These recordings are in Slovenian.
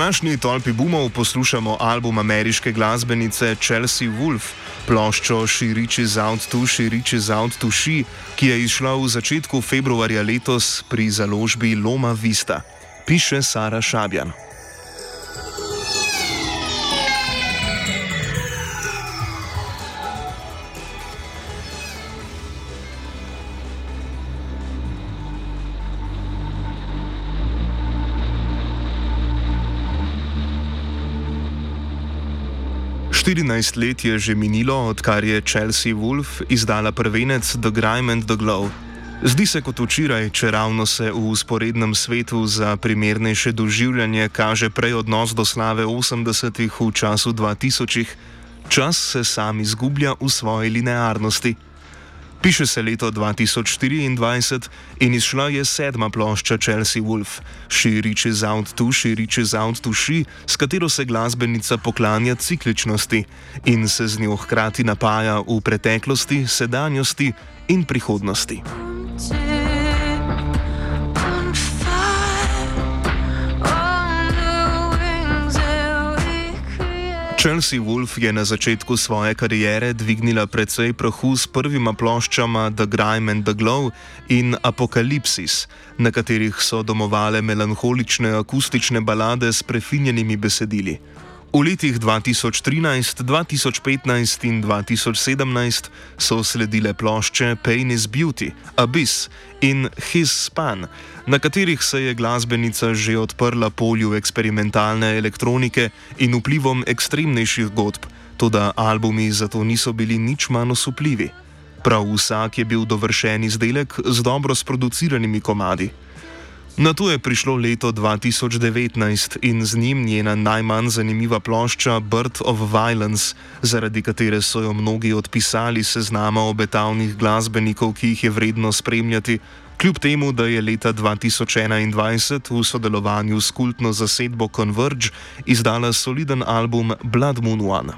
današnji tolpi boomov poslušamo album ameriške glasbenice Chelsea Wolfe, ploščo She Reaches Out To, She Reaches Out To She, ki je izšla v začetku februarja letos pri založbi Loma Vista. Piše Sara Šabjan. Štirinajst let je že minilo, odkar je Chelsea Wolfe izdala prvenec The Grime and the Glow. Zdi se kot včeraj, čeravno se v vzporednem svetu za primernejše doživljanje kaže prej odnos do slave 80-ih v času 2000-ih, čas se sam izgublja v svoji linearnosti. Piše se leto 2024 in izšla je 7. plošča Chelsea Wolfe, She Reaches Out To, She Reaches Out To She, s katero se glasbenica poklanja cikličnosti in se z njo hkrati napaja v preteklosti, sedanjosti in prihodnosti. Chelsea Wolfe je na začetku svoje kariere dvignila precej prahu s prvima ploščama The Grime and the Glow in Apokalipsis, na katerih so domovale melanholične akustične balade s prefinjenimi besedili. V letih 2013, 2015 in 2017 so sledile plošče Pain is Beauty, Abyss in His Span, na katerih se je glasbenica že odprla polju eksperimentalne elektronike in vplivom ekstremnejših godb, toda albumi zato niso bili nič manj osupljivi. Prav vsak je bil dovršen izdelek z dobro sproduciranimi komadi. Nato je prišlo leto 2019 in z njim njena najmanj zanimiva plošča Birth of Violence, zaradi katere so jo mnogi odpisali seznama obetavnih glasbenikov, ki jih je vredno spremljati, kljub temu, da je leta 2021 v sodelovanju s kultno zasedbo Converge izdala soliden album Blood Moon One.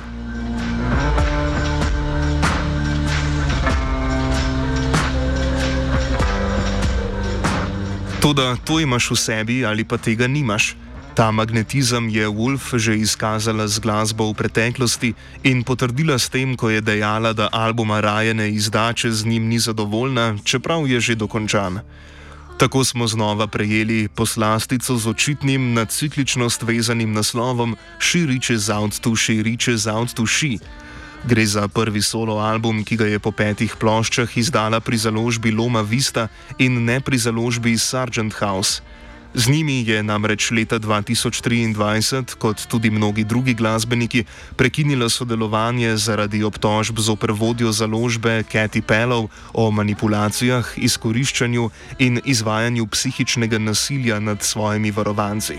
Toda to imaš v sebi ali pa tega nimaš. Ta magnetizem je Wolfe že izkazala z glasbo v preteklosti in potrdila s tem, ko je dejala, da albuma raje ne izda, če z njim ni zadovoljna, čeprav je že dokončan. Tako smo znova prejeli poslastico z očitnim na cikličnost vezanim naslovom She Reaches Out To, She Reaches Out To She. Gre za prvi solo album, ki ga je po 5 ploščah izdala pri založbi Loma Vista in ne pri založbi Sargent House. Z njimi je namreč leta 2023, kot tudi mnogi drugi glasbeniki, prekinila sodelovanje zaradi obtožb zoper vodjo založbe Katy Pellow o manipulacijah, izkoriščanju in izvajanju psihičnega nasilja nad svojimi varovanci.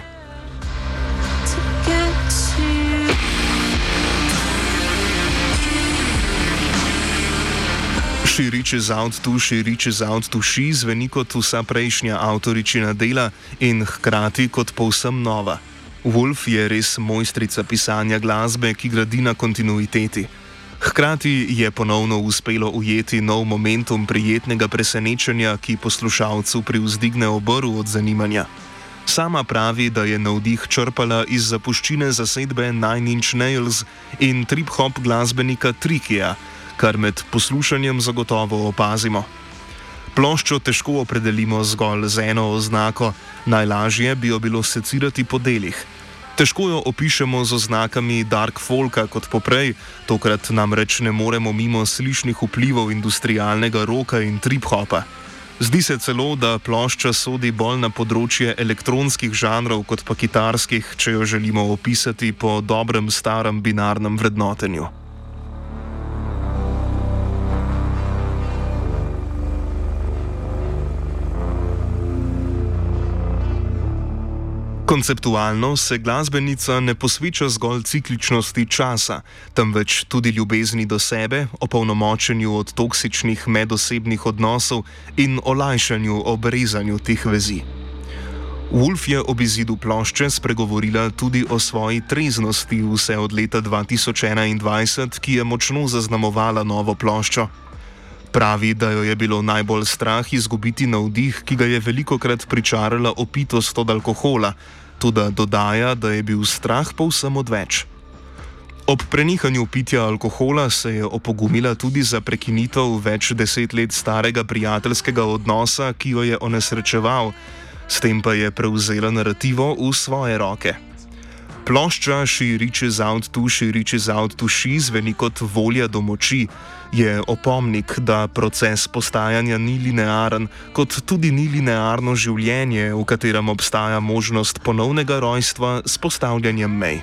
She Reaches Out To, She Reaches Out To She zveni kot vsa prejšnja avtoričina dela in hkrati kot povsem nova. Wolfe je res mojstrica pisanja glasbe, ki gradi na kontinuiteti. Hkrati je ponovno uspelo ujeti nov momentum prijetnega presenečenja, ki poslušalcu privzdigne obrv od zanimanja. Sama pravi, da je navdih črpala iz zapuščine zasedbe Nine Inch Nails in trip-hop glasbenika Trickyja, kar med poslušanjem zagotovo opazimo. Ploščo težko opredelimo zgolj z eno oznako, najlažje bi jo bilo secirati po delih. Težko jo opišemo z oznakami dark folka kot poprej, tokrat namreč ne moremo mimo slišnih vplivov industrialnega roka in trip-hopa. Zdi se celo, da plošča sodi bolj na področje elektronskih žanrov kot pa kitarskih, če jo želimo opisati po dobrem starem binarnem vrednotenju. Konceptualno se glasbenica ne posveča zgolj cikličnosti časa, temveč tudi ljubezni do sebe, opolnomočenju od toksičnih medosebnih odnosov in olajšanju ob rezanju teh vezi. Wolfe je ob izidu plošče spregovorila tudi o svoji treznosti vse od leta 2021, ki je močno zaznamovala novo ploščo. Pravi, da jo je bilo najbolj strah izgubiti navdih, ki ga je velikokrat pričarala opitost od alkohola, Toda dodaja, da je bil strah povsem odveč. Ob prenehanju pitja alkohola se je opogumila tudi za prekinitev več 10 let starega prijateljskega odnosa, ki jo je onesrečeval, s tem pa je prevzela narativo v svoje roke. Plošča She Reaches Out to She zveni kot volja do moči, je opomnik, da proces postajanja ni linearen, kot tudi ni linearno življenje, v katerem obstaja možnost ponovnega rojstva s postavljanjem mej.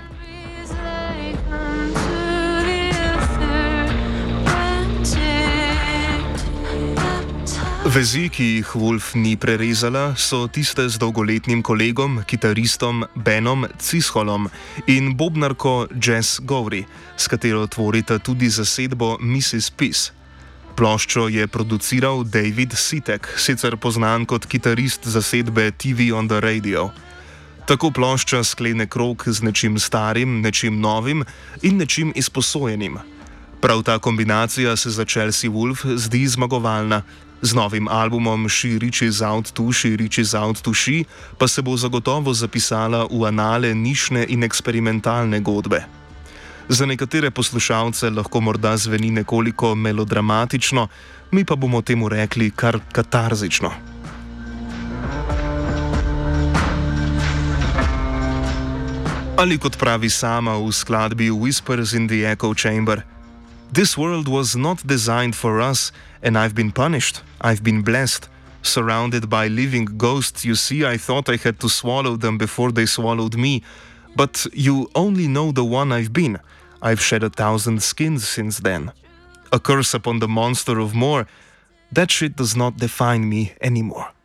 Vezi, ki jih Woolf ni prerezala, so tiste z dolgoletnim kolegom, kitaristom Benom Cisholom in bobnarko Jess Gowry, s katero tvorita tudi zasedbo Mrs. Peace. Ploščo je produciral David Sitek, sicer poznan kot kitarist zasedbe TV on the Radio. Tako plošča sklene krog z nečim starim, nečim novim in nečim izposojenim. Prav ta kombinacija se za Chelsea Wolfe zdi zmagovalna. Z novim albumom She Reaches Out to She pa se bo zagotovo zapisala v anale nišne in eksperimentalne godbe. Za nekatere poslušalce lahko morda zveni nekoliko melodramatično, mi pa bomo temu rekli kar katarzično. Ali kot pravi sama v skladbi Whispers in the Echo Chamber: "This world was not designed for us, and I've been punished. I've been blessed. Surrounded by living ghosts, you see, I thought I had to swallow them before they swallowed me. But you only know the one I've been. I've shed 1,000 skins since then. A curse upon the monster of more. That shit does not define me anymore."